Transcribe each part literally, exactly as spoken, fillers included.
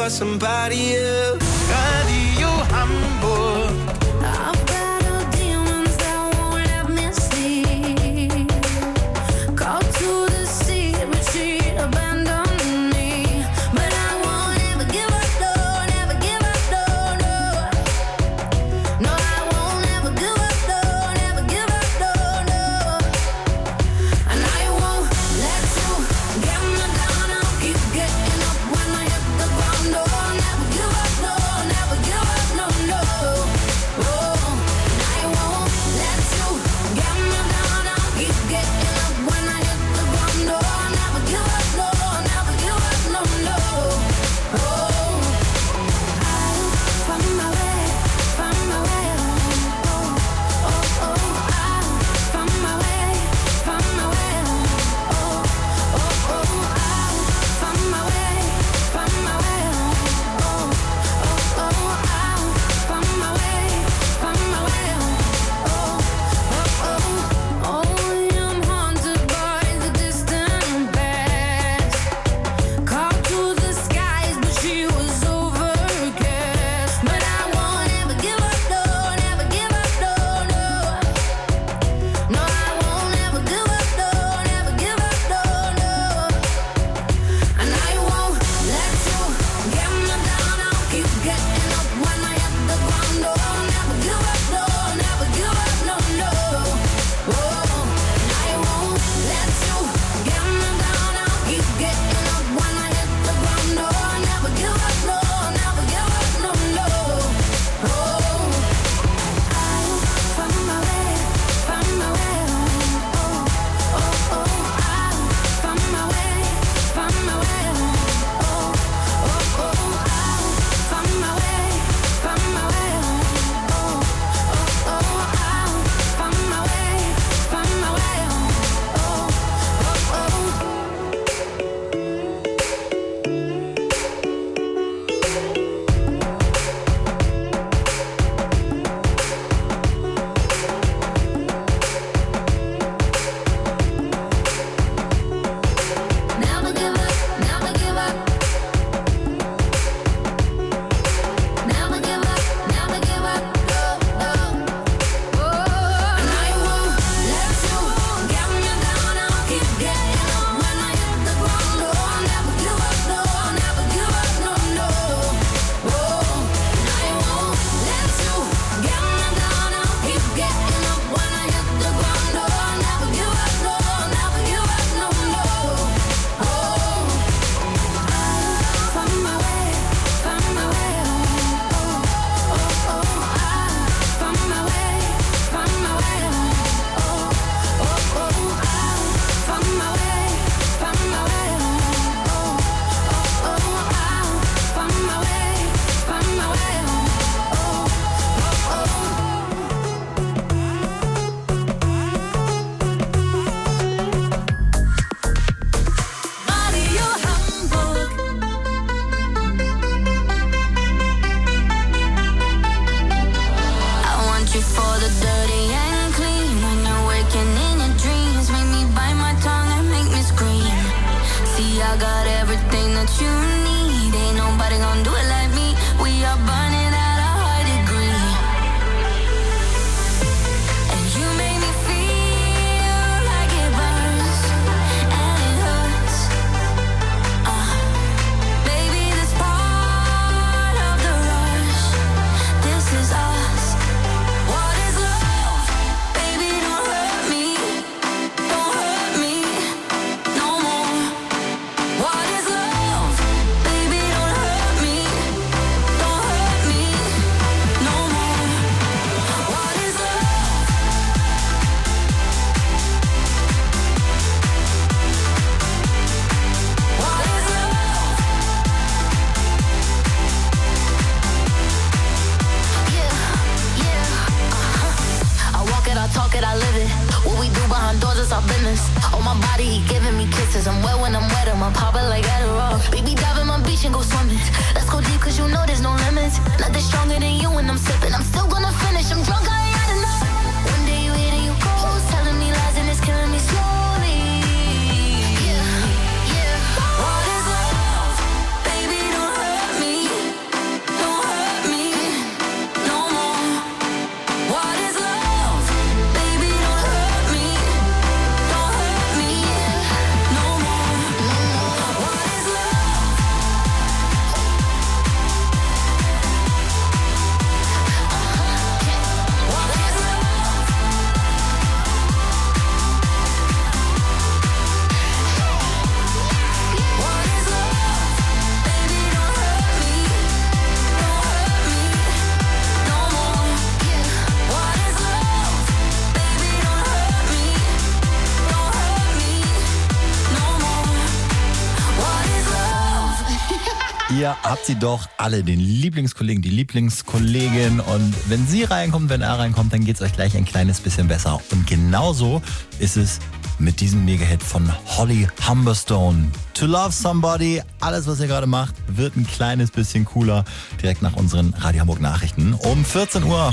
for somebody else. Radio Hamburg. I've battled demons that won't let me sleep. Called to the sea, but she abandoned me. But I won't ever give up, no, never give up, no, no. No, I won't ever give up, no, never give up, no, no. And I won't let you get me down. I'll keep getting up when I hit the ground. No, I'll never give up, no, never give up, no, no. Oh, and I won't let you get me down. I'll keep getting up when I hit the ground. No, I'll never give up, no, never give up, no, no. Oh, I'll find my way, find my way home. Oh, oh, oh, I'll find my way, find my way home. Oh, oh, oh, I'll find my way, find my way home. Oh, oh, oh, I'll find my way, find my way home. Oh, oh, oh, only I'm haunted by the distant past. Called to the skies, but she was overcast. But I won't ever give up, no, never give up, no, no. No, I won't ever give up, no, never give up, no, no. And I won't let you get me down. I'll keep getting up when I hit the ground. No, I'll never give up, no, never give up, no, no. Oh, and I won't let you get me down. I'll keep getting up when I hit the ground. No, I'll never give up, no, never give up, no, no. Oh, I'll find my way, find my way home. Oh, oh, oh, I'll find my way, find my way home. Oh, oh, oh, I'll find my way, find my way home. Oh, oh, oh, I'll find my way, find my way home. Oh, oh, oh. Never give up, never give up. Never give up, never give up, no, no. Oh, and I won't let you get me down. I'll keep getting up when I hit the ground. No, I'll never give up, no, I'll never give up, no, no. Oh, and I won't let you get me down. I'll keep getting up when I hit the ground. No, I'll never give up, no, I'll never give up, no, no. Oh, I'll find my way, find my way home. Oh, oh, oh, I'll find my way, find my way home. Oh, oh, oh, I'll find my way, find my way home. Oh, oh, oh, I'll find my way, find my way home. Oh, oh, Radio Hamburg. I want you for the dirty and clean. When you're waking in your dreams, make me bite my tongue and make me scream. See, I got everything that you need. Ain't nobody gonna do it like me. We are burning at a high degree. And you make me feel like it burns and it hurts. Uh, baby, this part of the rush. This is us. What is love? Baby, don't hurt me. Don't hurt me no more. What is love? Baby, don't hurt me. Don't hurt me no more. What is love? What is love? Yeah, yeah, uh-huh. I walk it, I talk it, I live it. What we do behind doors is our business. On my body, he giving me kisses. I'm wet when I'm wet, I'm popping like Adderall. Baby, dive in my beach and go swimming. Let's go deep, cause you know there's no limits. Nothing stronger than you when I'm sipping. I'm still gonna finish, I'm drunk, I ain't had enough. One day you hit and you go, telling me lies and it's killing me slowly. Yeah, yeah. What is love? Baby, don't hurt me. Ihr habt sie doch alle, den Lieblingskollegen, die Lieblingskollegin. Und wenn sie reinkommt, wenn er reinkommt, dann geht es euch gleich ein kleines bisschen besser. Und genauso ist es mit diesem Mega-Hit von Holly Humberstone. To Love Somebody, alles was ihr gerade macht, wird ein kleines bisschen cooler. Direkt nach unseren Radio Hamburg Nachrichten um vierzehn Uhr.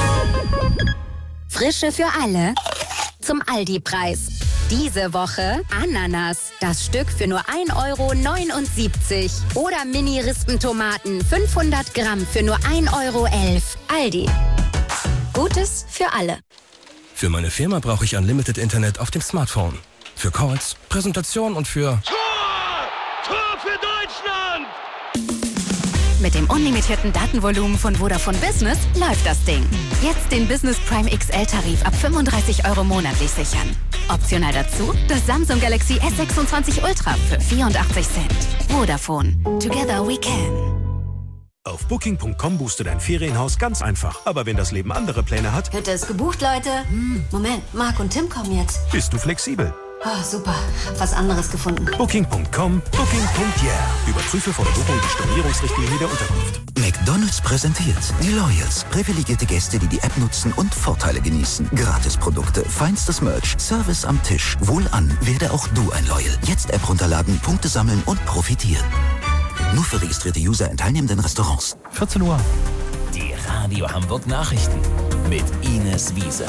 Frische für alle zum Aldi-Preis. Diese Woche Ananas, das Stück für nur ein Euro neunundsiebzig. Oder Mini-Rispentomaten, fünfhundert Gramm für nur ein Euro elf. Aldi. Gutes für alle. Für meine Firma brauche ich Unlimited Internet auf dem Smartphone. Für Calls, Präsentation und für... Tor! Tor für Deutschland! Mit dem unlimitierten Datenvolumen von Vodafone Business läuft das Ding. Jetzt den Business Prime X L-Tarif ab fünfunddreißig Euro monatlich sichern. Optional dazu das Samsung Galaxy S sechsundzwanzig Ultra für vierundachtzig Cent. Vodafone. Together we can. Auf Booking Punkt com buchst du dein Ferienhaus ganz einfach. Aber wenn das Leben andere Pläne hat, Hütte ist gebucht, Leute. Hm, Moment, Marc und Tim kommen jetzt. bist du flexibel. Oh, super, hab was anderes gefunden. Booking Punkt com, Booking Punkt yeah. Überprüfe vor der Buchung die Stornierungsrichtlinie der Unterkunft. McDonald's präsentiert die Loyals. Privilegierte Gäste, die die App nutzen und Vorteile genießen. Gratisprodukte, feinstes Merch, Service am Tisch. Wohlan, werde auch du ein Loyal. Jetzt App runterladen, Punkte sammeln und profitieren. Nur für registrierte User in teilnehmenden Restaurants. vierzehn Uhr. Die Radio Hamburg Nachrichten mit Ines Wiese.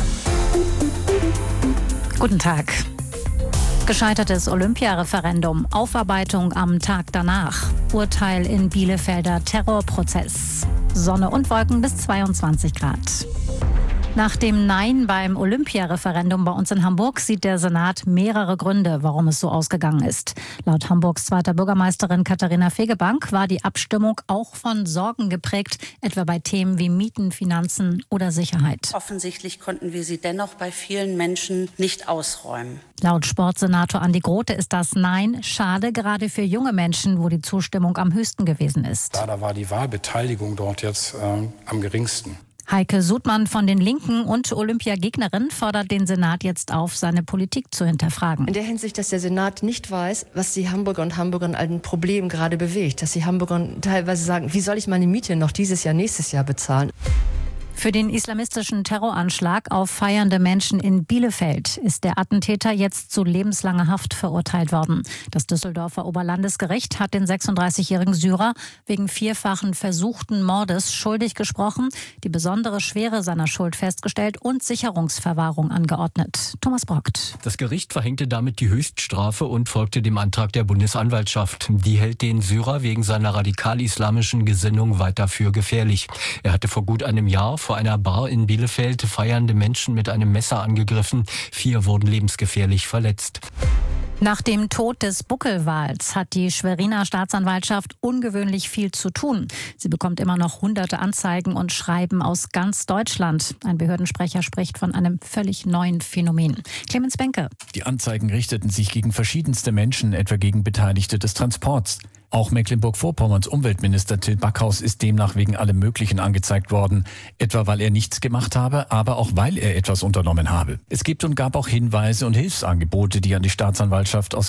Guten Tag. Gescheitertes Olympiareferendum, Aufarbeitung am Tag danach, Urteil in Bielefelder Terrorprozess. Sonne und Wolken bis zweiundzwanzig Grad. Nach dem Nein beim Olympiareferendum bei uns in Hamburg sieht der Senat mehrere Gründe, warum es so ausgegangen ist. Laut Hamburgs zweiter Bürgermeisterin Katharina Fegebank war die Abstimmung auch von Sorgen geprägt, etwa bei Themen wie Mieten, Finanzen oder Sicherheit. Offensichtlich konnten wir sie dennoch bei vielen Menschen nicht ausräumen. Laut Sportsenator Andi Grote ist das Nein schade, gerade für junge Menschen, wo die Zustimmung am höchsten gewesen ist. Da, da war die Wahlbeteiligung dort jetzt äh, am geringsten. Heike Sudmann von den Linken und Olympiagegnerin fordert den Senat jetzt auf, seine Politik zu hinterfragen. In der Hinsicht, dass der Senat nicht weiß, was die Hamburger und Hamburgerinnen an Problem gerade bewegt. Dass die Hamburger teilweise sagen, wie soll ich meine Miete noch dieses Jahr, nächstes Jahr bezahlen? Für den islamistischen Terroranschlag auf feiernde Menschen in Bielefeld ist der Attentäter jetzt zu lebenslanger Haft verurteilt worden. Das Düsseldorfer Oberlandesgericht hat den sechsunddreißigjährigen Syrer wegen vierfachen versuchten Mordes schuldig gesprochen, die besondere Schwere seiner Schuld festgestellt und Sicherungsverwahrung angeordnet. Thomas Brockt. Das Gericht verhängte damit die Höchststrafe und folgte dem Antrag der Bundesanwaltschaft. Die hält den Syrer wegen seiner radikal-islamischen Gesinnung weiter für gefährlich. Er hatte vor gut einem Jahr vor einer Bar in Bielefeld feiernde Menschen mit einem Messer angegriffen. Vier wurden lebensgefährlich verletzt. Nach dem Tod des Buckelwals hat die Schweriner Staatsanwaltschaft ungewöhnlich viel zu tun. Sie bekommt immer noch hunderte Anzeigen und Schreiben aus ganz Deutschland. Ein Behördensprecher spricht von einem völlig neuen Phänomen. Clemens Benke. Die Anzeigen richteten sich gegen verschiedenste Menschen, etwa gegen Beteiligte des Transports. Auch Mecklenburg-Vorpommerns Umweltminister Till Backhaus ist demnach wegen allem Möglichen angezeigt worden. Etwa weil er nichts gemacht habe, aber auch weil er etwas unternommen habe. Es gibt und gab auch Hinweise und Hilfsangebote, die an die Staatsanwaltschaft aus